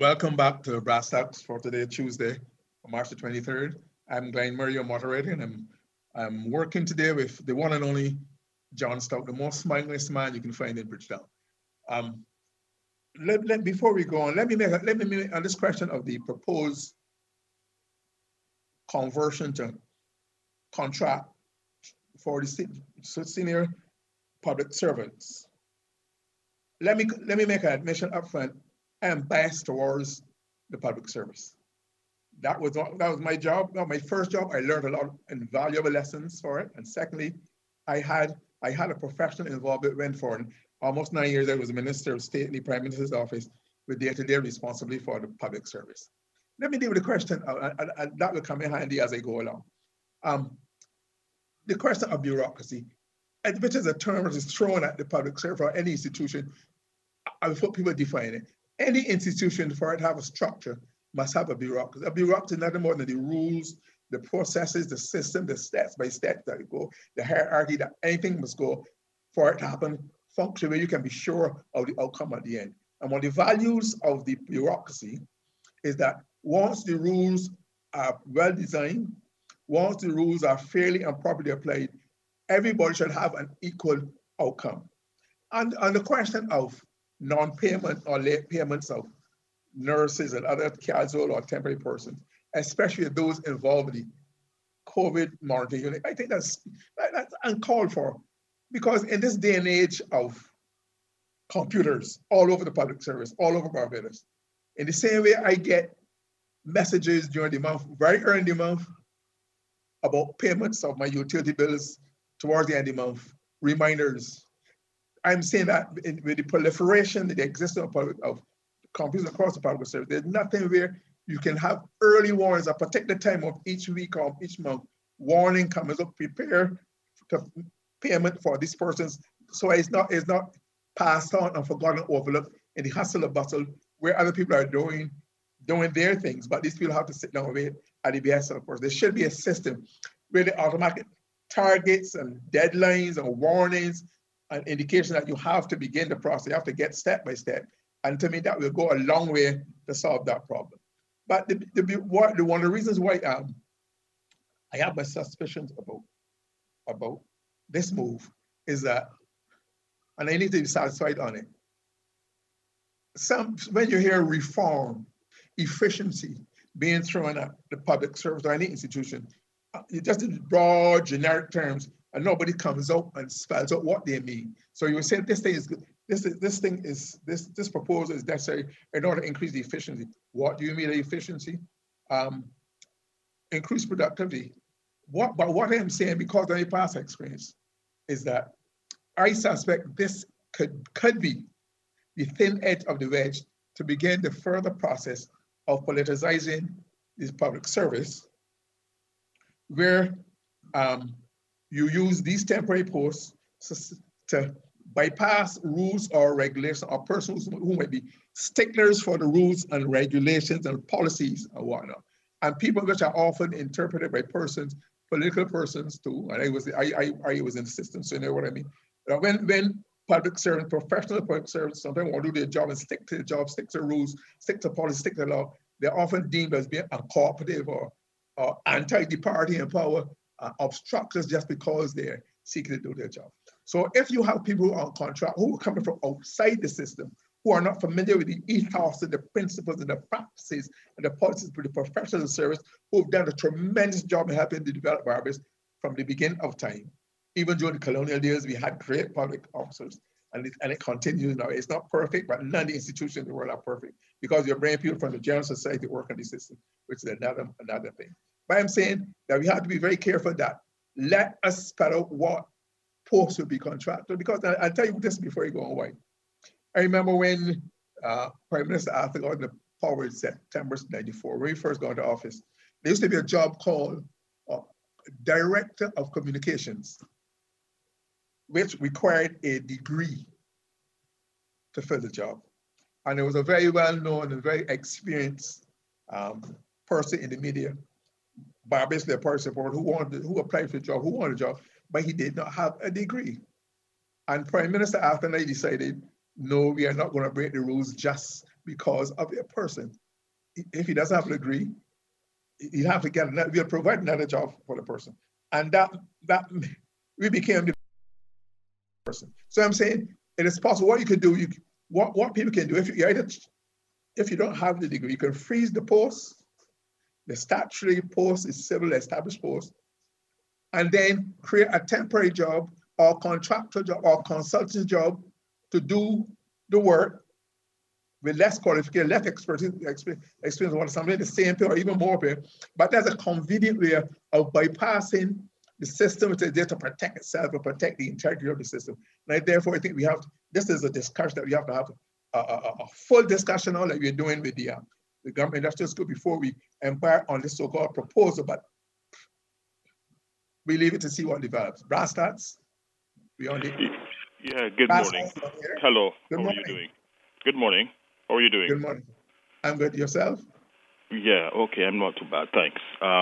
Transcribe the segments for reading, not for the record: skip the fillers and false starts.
Welcome back to Brass Tacks for today, Tuesday, March the 23rd. I'm Glenn Murray, your moderator, and I'm working today with the one and only John Stout, the most smilingest man you can find in Bridgetown. Um, Before we go on, let me make on this question of the proposed conversion to contract for the senior public servants. Let me make an admission up front. I am biased towards the public service. That was my job, my first job. I learned a lot of invaluable lessons for it. And secondly, I had a professional involvement went for almost 9 years. I was a minister of state in the Prime Minister's office with day-to-day responsibility for the public service. Let me deal with the question, and that will come in handy as I go along. The question of bureaucracy, which is a term that is thrown at the public service or any institution. I will help people define it. Any institution, for it to have a structure, must have a bureaucracy. A bureaucracy is nothing more than the rules, the processes, the system, the steps by steps that it go, the hierarchy that anything must go for it to happen, function where you can be sure of the outcome at the end. And one of the values of the bureaucracy is that once the rules are well designed, once the rules are fairly and properly applied, everybody should have an equal outcome. And on the question of non-payment or late payments of nurses and other casual or temporary persons, especially those involved in the COVID monitoring unit, I think that's uncalled for, because in this day and age of computers all over the public service, all over Barbados, in the same way I get messages during the month, very early in the month, about payments of my utility bills towards the end of the month, reminders. I'm saying that with the proliferation, the existence of computers across the public service, there's nothing where you can have early warnings at a particular time of each week or each month. Warning comes up, prepare to payment for these persons, so it's not passed on and forgotten, overlooked in the hustle and bustle where other people are doing their things, but these people have to sit down and wait at the behest of the person. There should be a system where the automatic targets and deadlines and warnings an indication that you have to begin the process. You have to get step by step. And to me, that will go a long way to solve that problem. But one of the reasons why I have my suspicions about this move is that, and I need to be satisfied on it. When you hear reform, efficiency being thrown at the public service or any institution, you just in broad generic terms, and nobody comes out and spells out what they mean. So you would say this thing is good. This proposal is necessary in order to increase the efficiency. What do you mean by efficiency? Increase productivity. But what I'm saying, because of my past experience, is that I suspect this could be the thin edge of the wedge to begin the further process of politicizing this public service, where you use these temporary posts to bypass rules or regulations or persons who might be sticklers for the rules and regulations and policies and whatnot. And people which are often interpreted by persons, political persons too, and I was in the system, so you know what I mean. When public servants, professional public servants, sometimes want to do their job and stick to the job, stick to rules, stick to policy, stick to law, they're often deemed as being uncooperative or anti the party in power, obstructors just because they're seeking to do their job. So if you have people who are on contract, who are coming from outside the system, who are not familiar with the ethos and the principles and the practices and the policies for the professional service, who have done a tremendous job in helping to develop Barbados from the beginning of time. Even during the colonial years, we had great public officers, and it continues now. It's not perfect, but none of the institutions in the world are perfect, because you're bringing people from the general society to work on the system, which is another thing. But I'm saying that we have to be very careful that let us spell out what posts will be contracted, because I'll tell you this before you go on why. I remember when Prime Minister Arthur got into power in September '94, when he first got into office, there used to be a job called Director of Communications, which required a degree to fill the job. And there was a very well-known and very experienced person in the media, basically a person who applied for the job, who wanted a job, but he did not have a degree. And Prime Minister Arthur and I decided, no, we are not going to break the rules just because of a person. If he doesn't have a degree, you have to get another, we'll provide another job for the person. And that we became the person. So I'm saying it is possible. What you can do, what people can do, if you don't have the degree, you can freeze the post. The statutory post is civil established post, and then create a temporary job or contractor job or consulting job to do the work with less qualification, less experience on something the same pay or even more pay. But there's a convenient way of bypassing the system there to protect itself and protect the integrity of the system. And therefore, I think this is a discussion that we have to have a full discussion on, like we're doing with the government industrial school before we embark on this so-called proposal. But we leave it to see what develops. Brass stats, we on it. Yeah, good morning. Hello, how are you doing? Good morning. How are you doing? Good morning. I'm good. Yourself? Yeah, okay, I'm not too bad, thanks.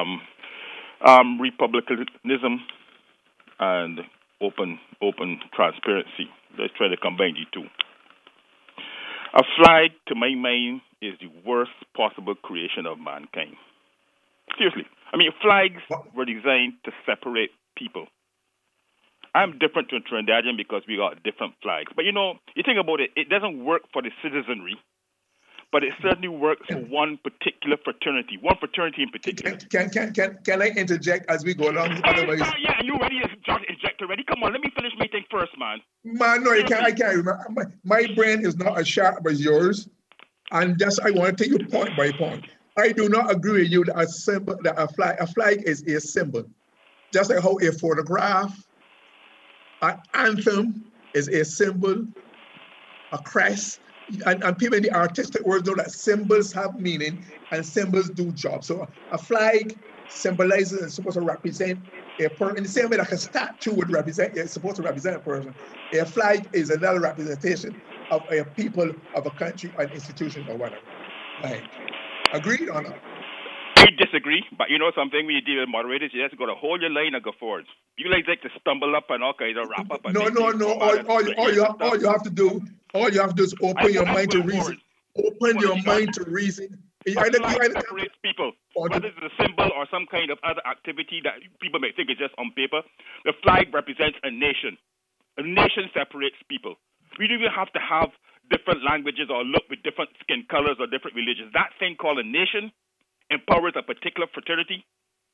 Republicanism and open transparency. Let's try to combine the two. A flag, to my mind, is the worst possible creation of mankind. Seriously. I mean, flags were designed to separate people. I'm different to a Trinidadian because we got different flags. But you think about it, it doesn't work for the citizenry, but it certainly works for one particular fraternity, one fraternity in particular. Can I interject as we go along? Otherwise, yeah, you ready to interject already? Come on, let me finish my thing first, man. Man, no, I can't remember. My brain is not as sharp as yours, and I want to take you point by point. I do not agree with you that a flag is a symbol, just like how a photograph, an anthem is a symbol, a crest, and people in the artistic world know that symbols have meaning and symbols do jobs. So a flag symbolizes and supposed to represent a person in the same way like a statue would represent, it's supposed to represent a person. A flag is another representation of a people, of a country, an institution, or whatever. Right. Agreed or not? I disagree, but you know something, when you deal with moderators, you just got to hold your line and go forward. You like to stumble up and all kinds of wrap up. And no. All you have to do is open your mind to reason. Open your mind to reason. You separates people. Whether it's a symbol or some kind of other activity that people may think is just on paper, the flag represents a nation. A nation separates people. We don't even have to have different languages or look with different skin colors or different religions. That thing called a nation empowers a particular fraternity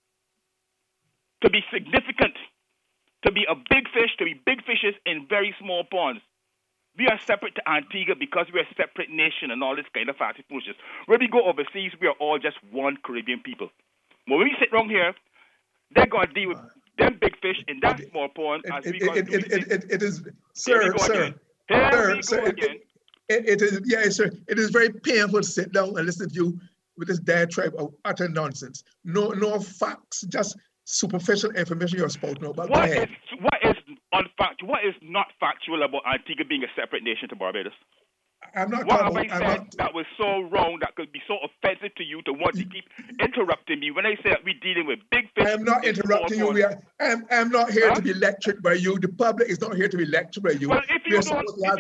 to be significant, to be a big fish, to be big fishes in very small ponds. We are separate to Antigua because we are a separate nation and all this kind of fancy foolishness. When we go overseas, we are all just one Caribbean people. When we sit around here, they're going to deal with them big fish in that small pond. It is, sir. It is very painful to sit down and listen to you with this diatribe of utter nonsense. No facts, just superficial information you're supposed to know about. What is unfactual? What is not factual about Antigua being a separate nation to Barbados? I'm not what have I said that was so wrong, that could be so offensive to you to want to keep interrupting me when I say that we're dealing with big fish? I'm not interrupting you. I'm not here to be lectured by you. The public is not here to be lectured by you. Well, we are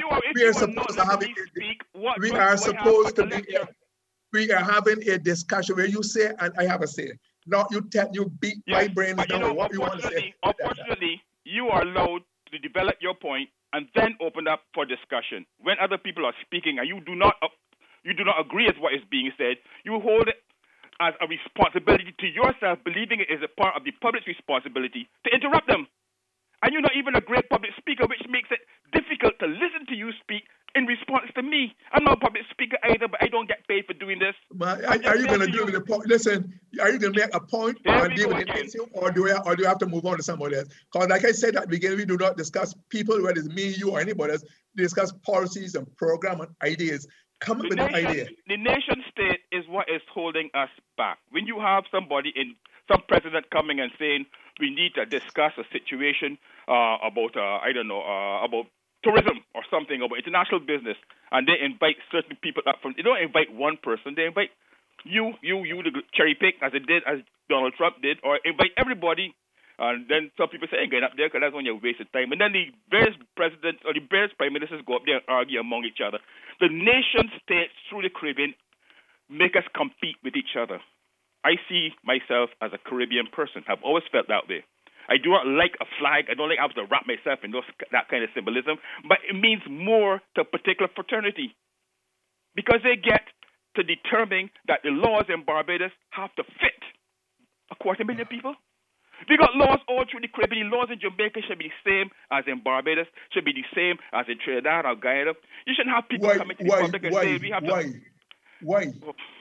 having a discussion where you say and I have a say. Not you beat my brain down what you want to say. Unfortunately, you are allowed to develop your point and then open up for discussion. When other people are speaking and you do not agree with what is being said, you hold it as a responsibility to yourself, believing it is a part of the public's responsibility to interrupt them. And you're not even a great public speaker, which makes it difficult to listen to you speak in response to me. I'm not a public speaker either, but I don't get paid for doing this. Are you going to deal with the point? Listen, are you going to make a point and deal with the issue, or do you have to move on to somebody else? Because like I said at the beginning, we do not discuss people, whether it's me, you, or anybody else. We discuss policies and program and ideas. Come up with an idea. The nation state is what is holding us back. When you have some president coming and saying we need to discuss a situation about tourism or something, about international business, and they invite certain people up from. They don't invite one person. They invite you to cherry pick as Donald Trump did, or invite everybody. And then some people say, "Ain't going up there because that's when you're wasting time." And then the various presidents or the various prime ministers go up there and argue among each other. The nation states through the Caribbean make us compete with each other. I see myself as a Caribbean person. I've always felt that way. I do not like a flag. I don't like having to wrap myself in that kind of symbolism. But it means more to a particular fraternity because they get to determine that the laws in Barbados have to fit a 250,000 people. We got laws all through the Caribbean. Laws in Jamaica should be the same as in Barbados, should be the same as in Trinidad or Guyana. You shouldn't have people coming to the public and say we have to. Why?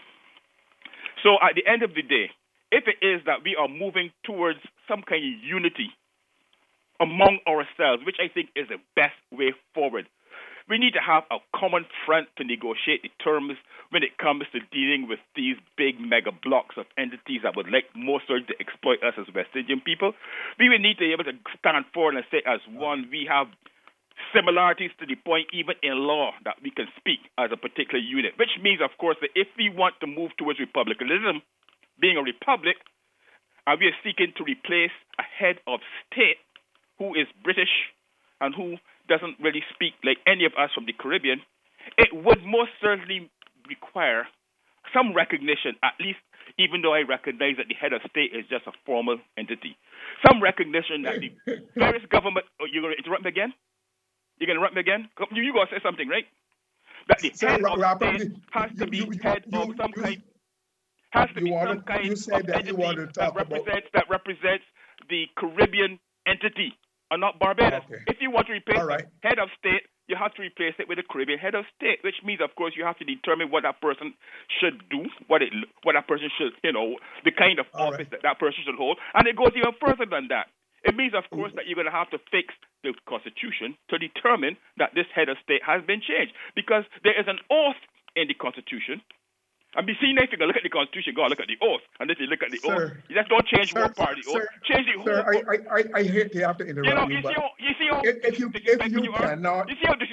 So at the end of the day, if it is that we are moving towards some kind of unity among ourselves, which I think is the best way forward, we need to have a common front to negotiate the terms when it comes to dealing with these big mega blocks of entities that would like more so to exploit us as West Indian people. We would need to be able to stand forward and say as one, we have similarities to the point even in law that we can speak as a particular unit, which means, of course, that if we want to move towards republicanism, being a republic, and we are seeking to replace a head of state who is British and who doesn't really speak like any of us from the Caribbean, it would most certainly require some recognition, at least even though I recognize that the head of state is just a formal entity. Some recognition that the various government... Oh, you're going to interrupt me again? You're going to interrupt me again? You're going to say something, right? That the head of state has to be head of some kind... Has to be some kind of entity that represents the Caribbean entity, and not Barbados. Okay. If you want to replace the head of state, you have to replace it with a Caribbean head of state, which means, of course, you have to determine what that person should do, what that person should, the kind of office that person should hold, and it goes even further than that. It means, of course, that you're going to have to fix the Constitution to determine that this head of state has been changed, because there is an oath in the Constitution. And be seen if you can look at the Constitution, go and look at the oath. And if you look at the oath, you just don't change one part of the oath. Change the whole oath. I hate to have to interrupt you, but if you cannot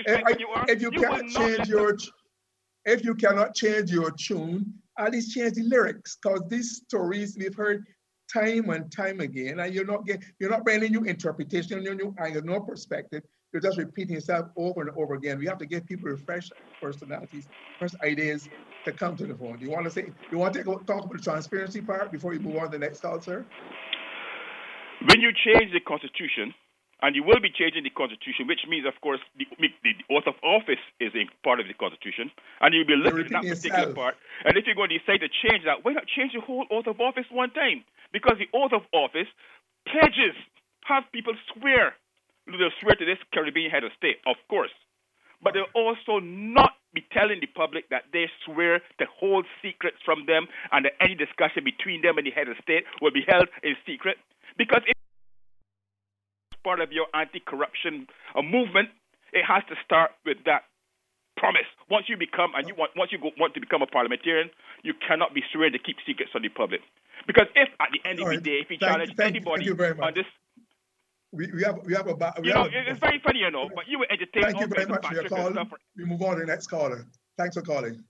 change your tune, at least change the lyrics, because these stories we've heard time and time again, and you're not bringing new interpretation, new angle, no perspective. You're just repeating yourself over and over again. We have to give people fresh personalities, fresh ideas to come to the phone. Do you want to talk about the transparency part before you move on to the next call, sir? When you change the Constitution, and you will be changing the Constitution, which means, of course, the oath of office is a part of the Constitution, and you'll be looking at that particular part. And if you're going to decide to change that, why not change the whole oath of office one time? Because the oath of office pledges, have people swear. They'll swear to this Caribbean head of state, of course. But they'll also not be telling the public that they swear to hold secrets from them and that any discussion between them and the head of state will be held in secret. Because if it's part of your anti-corruption movement, it has to start with that promise. Once you become want to become a parliamentarian, you cannot be sworn to keep secrets from the public. Because if at the end of the day, if you challenge anybody on this, it's very funny, but you will entertain. Thank you very much for your call. We move on to the next caller. Thanks for calling.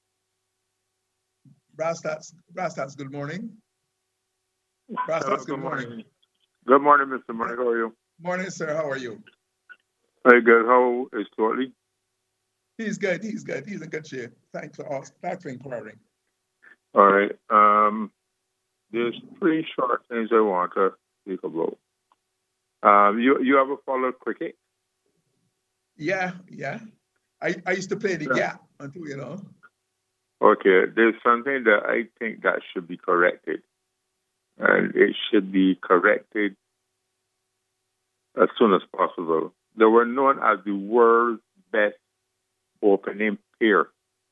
Brastats, good morning. Brastats, good morning. Good morning, Mr. Money. How are you? Morning, sir. How are you? Very good. How is Courtney? He's good. He's in good shape. Thanks for inquiring. All right. There's 3 short things I want to speak about. You ever follow cricket? Yeah. I used to play the gap until, Okay, there's something that I think that should be corrected. And it should be corrected as soon as possible. They were known as the world's best opening pair.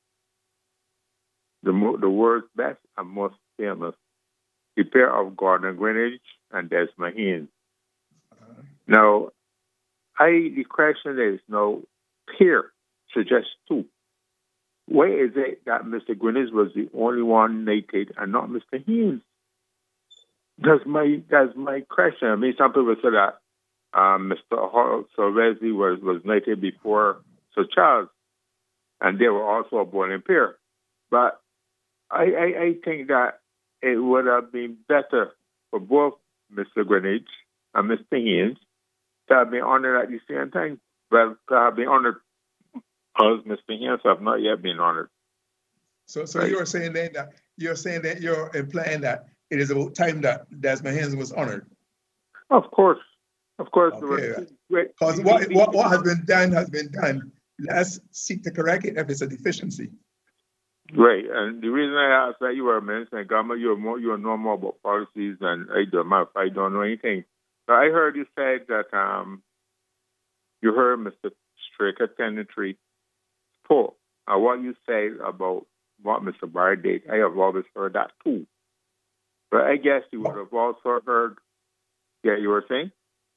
The world's best and most famous. The pair of Gordon Greenidge and Desmond Haynes. Now, the question is, pair suggests 2. Why is it that Mr. Greenidge was the only one knighted and not Mr. Haynes? That's my question. I mean, some people say that Mr. Wesley was knighted before Sir Charles, and they were also a bowling pair. But I think that it would have been better for both Mr. Greenidge and Mr. Haynes to have been honored at the same time. Well, to have been honored because Mr. Haynes have not yet been honored. So right. You're saying that you're implying that it is about time that Desmond Haynes was honored. Of course. Okay. Because what has been done has been done. Let's seek to correct it if it's a deficiency. Right, and the reason I asked that, you were mentioning, Gamma, you know more about policies than I do. I don't know anything. So I heard you say that you heard Mr. Straker Tenantry spoke. What you say about what Mr. Barr did, I have always heard that too. But I guess you would have also heard. Yeah, you were saying.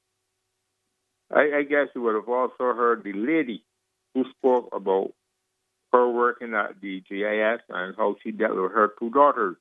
I guess you would have also heard the lady who spoke about her working at the GIS and how she dealt with her two daughters.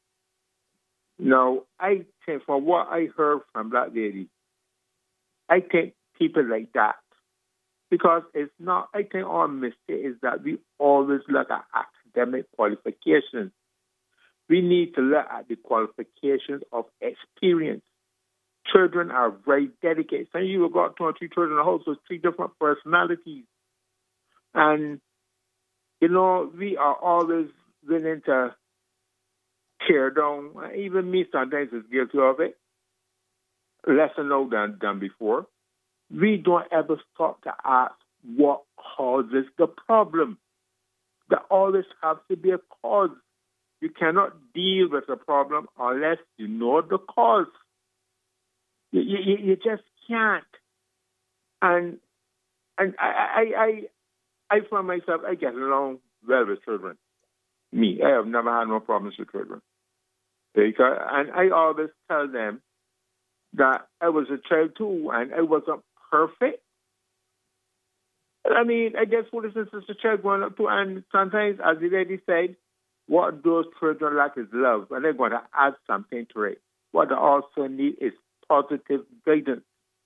Now, I think from what I heard from that lady, I think people like that, because it's not, I think our mistake is that we always look at academic qualifications. We need to look at the qualifications of experience. Children are very dedicated. Some of you have got 2 or 3 children in the house with 3 different personalities. And, you know, we are always willing to tear down. Even me sometimes is guilty of it. Less now than before. We don't ever stop to ask what causes the problem. There always has to be a cause. You cannot deal with a problem unless you know the cause. You just can't. And I for myself, I get along well with children. Me, I have never had no problems with children. And I always tell them that I was a child too, and I wasn't perfect. I mean, I guess foolishness is a child growing up too, and sometimes, as the lady said, what those children lack is love, and they're going to add something to it. What they also need is positive guidance.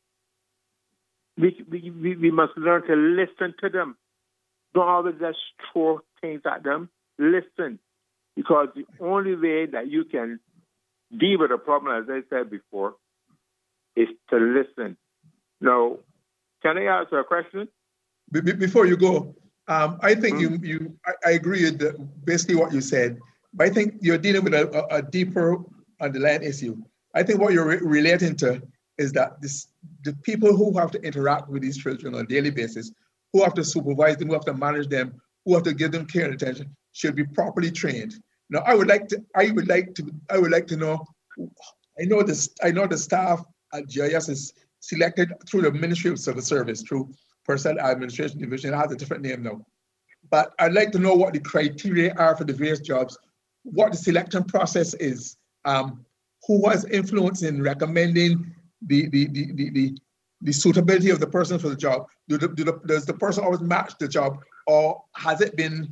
We must learn to listen to them. Don't always just throw things at them. Listen, because the only way that you can deal with a problem, as I said before, is to listen. Now, can I ask you a question? Before you go, I think I agree with basically what you said, but I think you're dealing with a deeper underlying issue. I think what you're relating to is that the people who have to interact with these children on a daily basis, who have to supervise them, who have to manage them, who have to give them care and attention, should be properly trained. Now, I would like to know. I know the staff at GIS is selected through the Ministry of Civil Service, through Personnel Administration Division. It has a different name now. But I'd like to know what the criteria are for the various jobs, what the selection process is, who has influence in recommending the suitability of the person for the job. Does the person always match the job, or has it been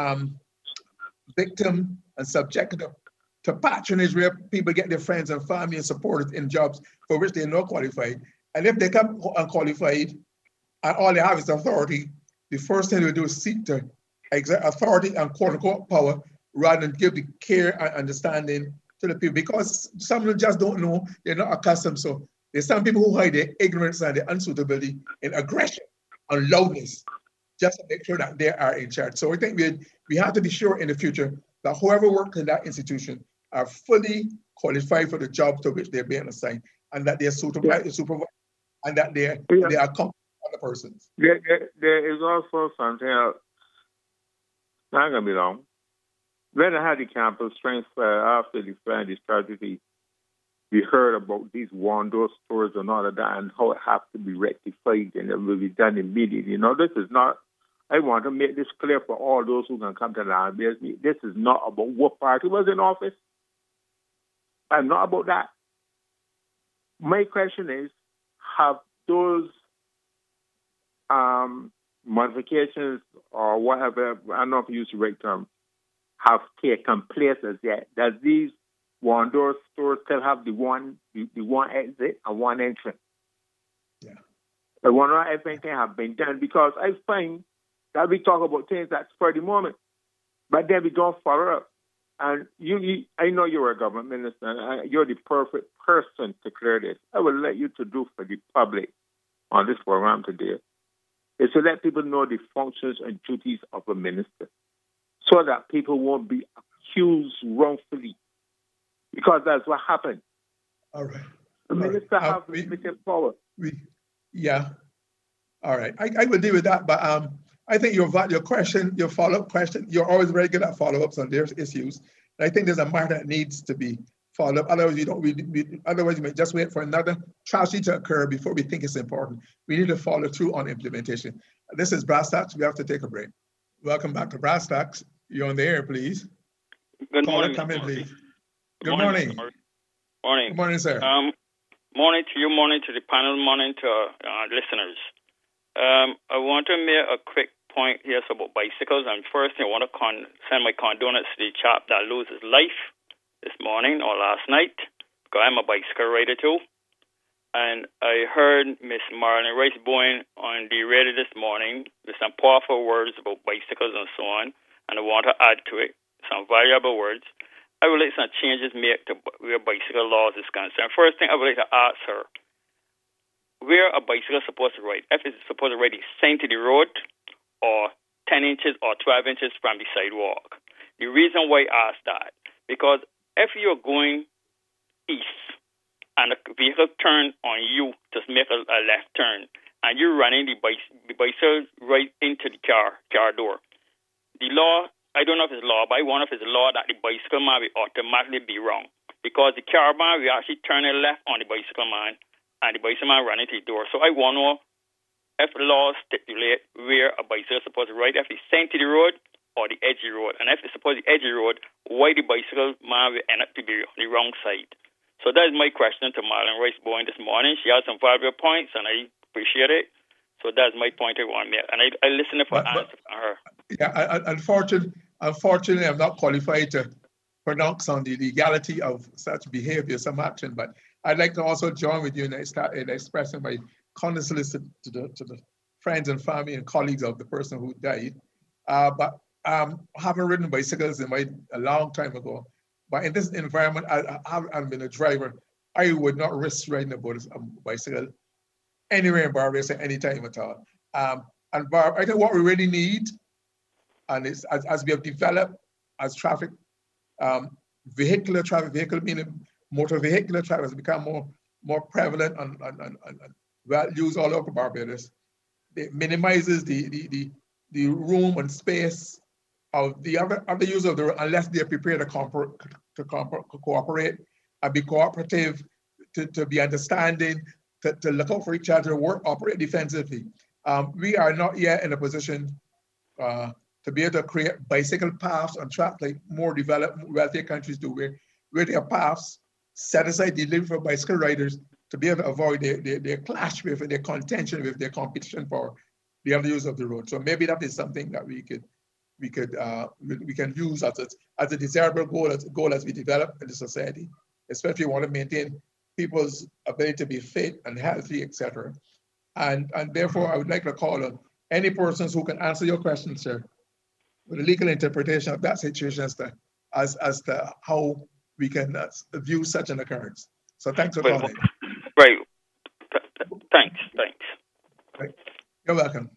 victim and subjected to patronage where people get their friends and family and supporters in jobs for which they're not qualified? And if they come unqualified and all they have is authority, the first thing they do is seek to exert authority and quote-unquote power rather than give the care and understanding to the people, because some of them just don't know, they're not accustomed. So there's some people who hide their ignorance and their unsuitability in aggression and loudness just to make sure that they are in charge. So I think we have to be sure in the future that whoever works in that institution are fully qualified for the job to which they're being assigned, and that they're suitable, and that they are competent other persons. There is also something else. Not going to be long. When I had the campus strength after the Flanders tragedy, we heard about these one-door stores and all of that, and how it has to be rectified and it will be done immediately. You know, this is not, I want to make this clear for all those who can come to the land. This is not about what party was in office. I'm not about that. My question is, have those modifications or whatever, I don't know if you use the right term, have taken place as yet? Does these one-door stores still have the one exit and one entrance? Yeah. I wonder if anything have been done, because I find that we talk about things that's for the moment, but then we don't follow up. And I know you're a government minister, and you're the perfect person to clear this. I would like you to do for the public on this program today. is to let people know the functions and duties of a minister so that people won't be accused wrongfully, because that's what happened. All right. The minister has limited power. Yeah. All right. I will deal with that, but I think your question, your follow-up question, you're always very good at follow-ups on their issues. And I think there's a matter that needs to be followed up. Otherwise, otherwise you may just wait for another tragedy to occur before we think it's important. We need to follow through on implementation. This is Brass Tacks. We have to take a break. Welcome back to Brass Tacks. You're on the air, please. Good morning. Come in, please. Good morning. Morning. Good morning, sir. Morning to you, morning to the panel, morning to listeners. I want to make a quick point here about bicycles. And first, I want to send my condolences to the chap that lost his life this morning or last night, because I'm a bicycle rider too. And I heard Miss Marlon Rice-Bowen on the radio this morning with some powerful words about bicycles and so on, and I want to add to it some valuable words. I would like some changes made to where bicycle laws is concerned. First thing I would like to ask her, where a bicycle supposed to ride? If it's supposed to ride the center of the road or 10 inches or 12 inches from the sidewalk. The reason why I ask that, because if you're going east and a vehicle turns on you to make a left turn, and you're running the bicycle right into the car door, the law, I don't know if it's law, but I wonder if it's law that the bicycle man will automatically be wrong. Because the car man will actually turn it left on the bicycle man, and the bicycle man running to the door. So I wonder if the law stipulate where a bicycle is supposed to ride, if it's center of the road or the edge of the road. And if it's supposed to be edge of the road, why the bicycle man will end up to be on the wrong side. So that is my question to Marlon Rice-Bowen this morning. She has some valuable points, and I appreciate it. So that's my point I want to make. And I listen for answer from her. Yeah, unfortunately, I'm not qualified to pronounce on the legality of such behavior, some action, but I'd like to also join with you in expressing my condolences to the friends and family and colleagues of the person who died. But having ridden bicycles a long time ago, but in this environment, I've been a driver. I would not risk riding a bicycle anywhere in Barbados at any time at all. And I think what we really need, and it's, as we have developed as traffic, vehicle meaning motor vehicular traffic has become more prevalent and well used all over Barbados. It minimizes the room and space of the other users of the road unless they're prepared to cooperate and be cooperative, to be understanding, to look out for each other, operate defensively. We are not yet in a position to be able to create bicycle paths on track like more developed, wealthier countries do, where there are paths set aside delivered for bicycle riders to be able to avoid their clash with and their contention with their competition for the other use of the road. So maybe that is something that we can use as a desirable goal as we develop in the society, especially want to maintain people's ability to be fit and healthy, etc. And therefore, I would like to call on any persons who can answer your question, sir, with a legal interpretation of that situation as to how we can view such an occurrence. So thanks for calling. Right. Thanks. Right. You're welcome.